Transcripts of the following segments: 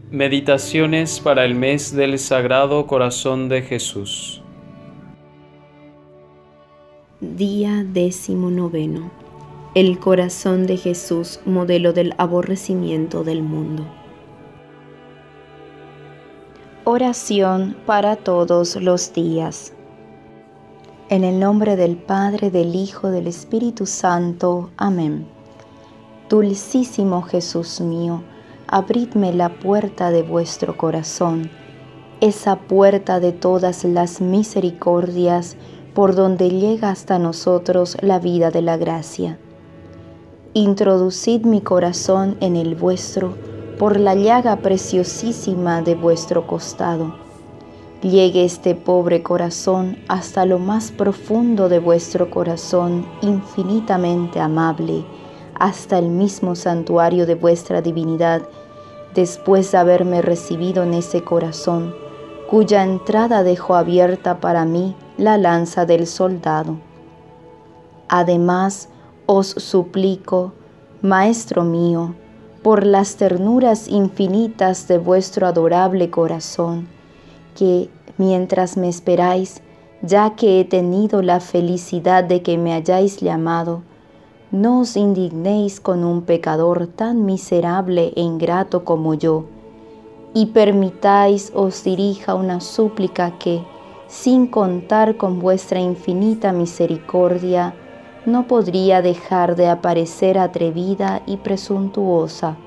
Meditaciones para el mes del Sagrado Corazón de Jesús. Día 19. El corazón de Jesús, modelo del aborrecimiento del mundo. Oración para todos los días. En el nombre del Padre, del Hijo, del Espíritu Santo. Amén. Dulcísimo Jesús mío, abridme la puerta de vuestro corazón, esa puerta de todas las misericordias por donde llega hasta nosotros la vida de la gracia. Introducid mi corazón en el vuestro por la llaga preciosísima de vuestro costado. Llegue este pobre corazón hasta lo más profundo de vuestro corazón infinitamente amable, hasta el mismo santuario de vuestra divinidad, después de haberme recibido en ese corazón, cuya entrada dejó abierta para mí la lanza del soldado. Además, os suplico, Maestro mío, por las ternuras infinitas de vuestro adorable corazón, que, mientras me esperáis, ya que he tenido la felicidad de que me hayáis llamado, no os indignéis con un pecador tan miserable e ingrato como yo, y permitáis os dirija una súplica que, sin contar con vuestra infinita misericordia, no podría dejar de aparecer atrevida y presuntuosa.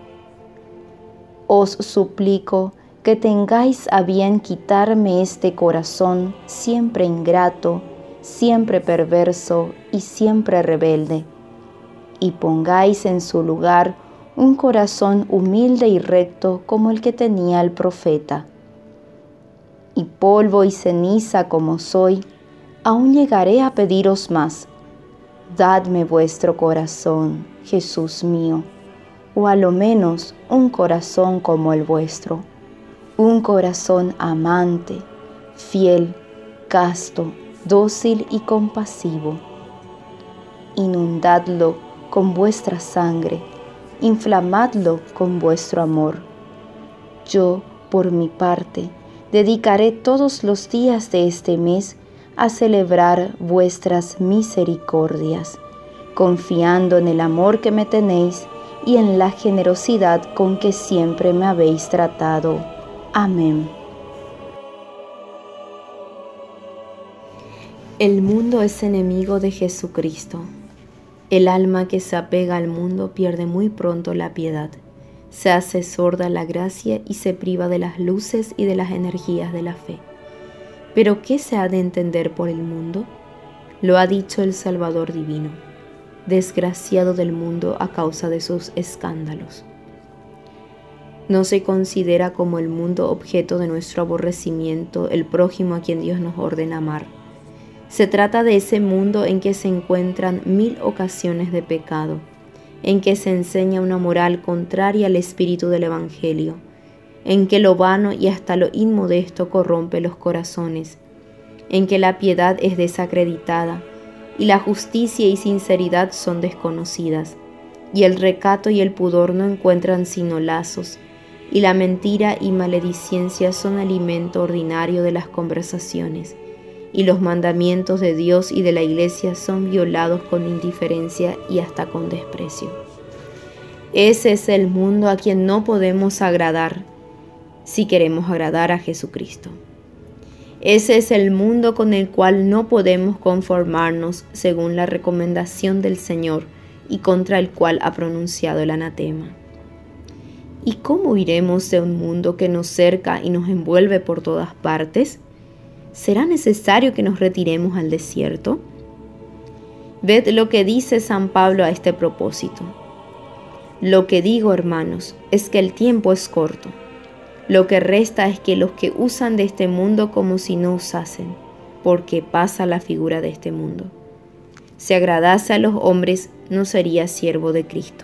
Os suplico que tengáis a bien quitarme este corazón siempre ingrato, siempre perverso y siempre rebelde, y pongáis en su lugar un corazón humilde y recto como el que tenía el profeta. Y polvo y ceniza como soy, aún llegaré a pediros más. Dadme vuestro corazón, Jesús mío, o a lo menos un corazón como el vuestro, un corazón amante, fiel, casto, dócil y compasivo. Inundadlo con vuestra sangre, inflamadlo con vuestro amor. Yo, por mi parte, dedicaré todos los días de este mes a celebrar vuestras misericordias, confiando en el amor que me tenéis y en la generosidad con que siempre me habéis tratado. Amén. El mundo es enemigo de Jesucristo. El alma que se apega al mundo pierde muy pronto la piedad, se hace sorda a la gracia y se priva de las luces y de las energías de la fe. ¿Pero qué se ha de entender por el mundo? Lo ha dicho el Salvador divino: desgraciado del mundo a causa de sus escándalos. No se considera como el mundo objeto de nuestro aborrecimiento el prójimo a quien Dios nos ordena amar. Se trata de ese mundo en que se encuentran 1000 ocasiones de pecado, en que se enseña una moral contraria al espíritu del Evangelio, en que lo vano y hasta lo inmodesto corrompe los corazones, en que la piedad es desacreditada y la justicia y sinceridad son desconocidas, y el recato y el pudor no encuentran sino lazos, y la mentira y maledicencia son alimento ordinario de las conversaciones, y los mandamientos de Dios y de la Iglesia son violados con indiferencia y hasta con desprecio. Ese es el mundo a quien no podemos agradar si queremos agradar a Jesucristo. Ese es el mundo con el cual no podemos conformarnos según la recomendación del Señor y contra el cual ha pronunciado el anatema. ¿Y cómo huiremos de un mundo que nos cerca y nos envuelve por todas partes? ¿Será necesario que nos retiremos al desierto? Ved lo que dice San Pablo a este propósito. Lo que digo, hermanos, es que el tiempo es corto. Lo que resta es que los que usan de este mundo como si no usasen, porque pasa la figura de este mundo. Si agradase a los hombres, no sería siervo de Cristo.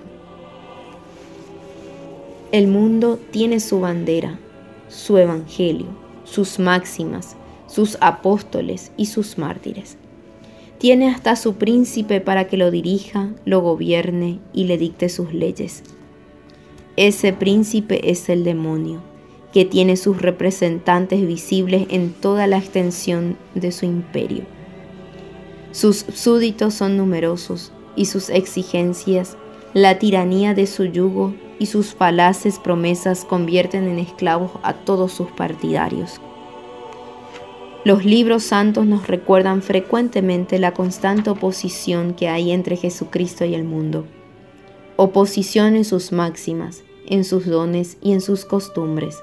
El mundo tiene su bandera, su evangelio, sus máximas, sus apóstoles y sus mártires. Tiene hasta su príncipe para que lo dirija, lo gobierne y le dicte sus leyes. Ese príncipe es el demonio, que tiene sus representantes visibles en toda la extensión de su imperio. Sus súbditos son numerosos y sus exigencias, la tiranía de su yugo y sus falaces promesas convierten en esclavos a todos sus partidarios. Los libros santos nos recuerdan frecuentemente la constante oposición que hay entre Jesucristo y el mundo. Oposición en sus máximas, en sus dones y en sus costumbres.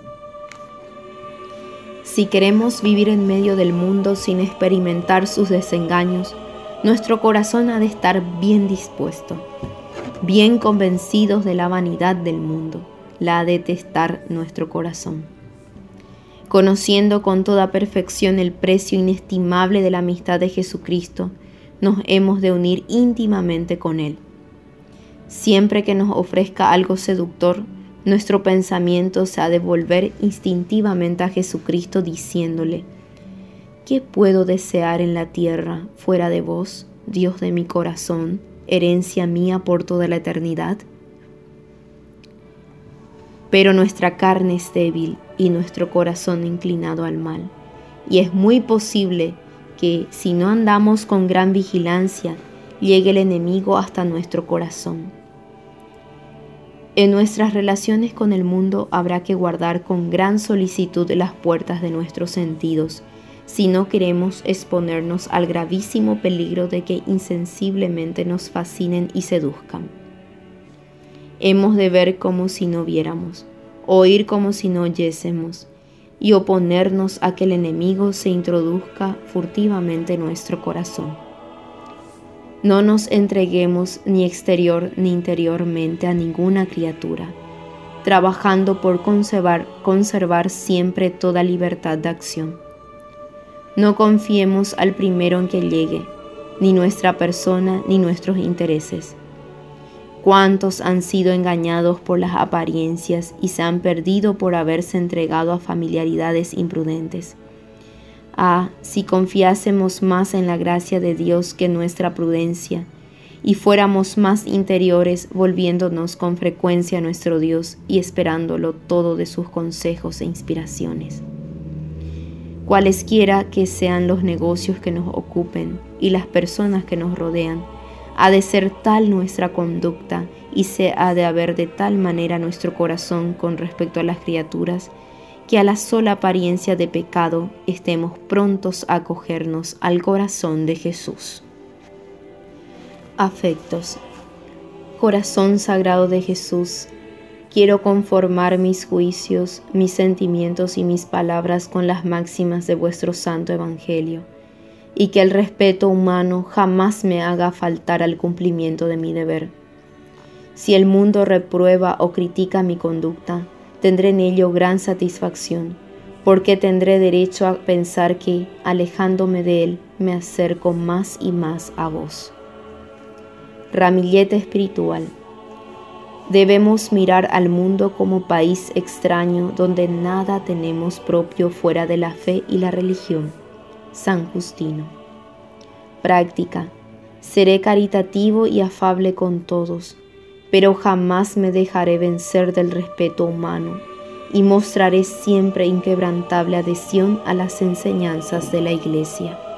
Si queremos vivir en medio del mundo sin experimentar sus desengaños, nuestro corazón ha de estar bien dispuesto, bien convencidos de la vanidad del mundo, la ha de detestar nuestro corazón. Conociendo con toda perfección el precio inestimable de la amistad de Jesucristo, nos hemos de unir íntimamente con Él. Siempre que nos ofrezca algo seductor, nuestro pensamiento se ha de volver instintivamente a Jesucristo diciéndole: ¿qué puedo desear en la tierra fuera de vos, Dios de mi corazón, herencia mía por toda la eternidad? Pero nuestra carne es débil y nuestro corazón inclinado al mal, y es muy posible que, si no andamos con gran vigilancia, llegue el enemigo hasta nuestro corazón. En nuestras relaciones con el mundo habrá que guardar con gran solicitud las puertas de nuestros sentidos, si no queremos exponernos al gravísimo peligro de que insensiblemente nos fascinen y seduzcan. Hemos de ver como si no viéramos, oír como si no oyésemos, y oponernos a que el enemigo se introduzca furtivamente en nuestro corazón. No nos entreguemos ni exterior ni interiormente a ninguna criatura, trabajando por conservar siempre toda libertad de acción. No confiemos al primero en que llegue, ni nuestra persona ni nuestros intereses. ¿Cuántos han sido engañados por las apariencias y se han perdido por haberse entregado a familiaridades imprudentes? Ah, si confiásemos más en la gracia de Dios que en nuestra prudencia, y fuéramos más interiores, volviéndonos con frecuencia a nuestro Dios y esperándolo todo de sus consejos e inspiraciones. Cualesquiera que sean los negocios que nos ocupen y las personas que nos rodean, ha de ser tal nuestra conducta y se ha de haber de tal manera nuestro corazón con respecto a las criaturas, que a la sola apariencia de pecado estemos prontos a acogernos al corazón de Jesús. Afectos. Corazón sagrado de Jesús, quiero conformar mis juicios, mis sentimientos y mis palabras con las máximas de vuestro santo Evangelio, y que el respeto humano jamás me haga faltar al cumplimiento de mi deber. Si el mundo reprueba o critica mi conducta, tendré en ello gran satisfacción, porque tendré derecho a pensar que, alejándome de él, me acerco más y más a vos. Ramillete espiritual. Debemos mirar al mundo como país extraño donde nada tenemos propio fuera de la fe y la religión. San Justino. Práctica. Seré caritativo y afable con todos, pero jamás me dejaré vencer del respeto humano y mostraré siempre inquebrantable adhesión a las enseñanzas de la Iglesia.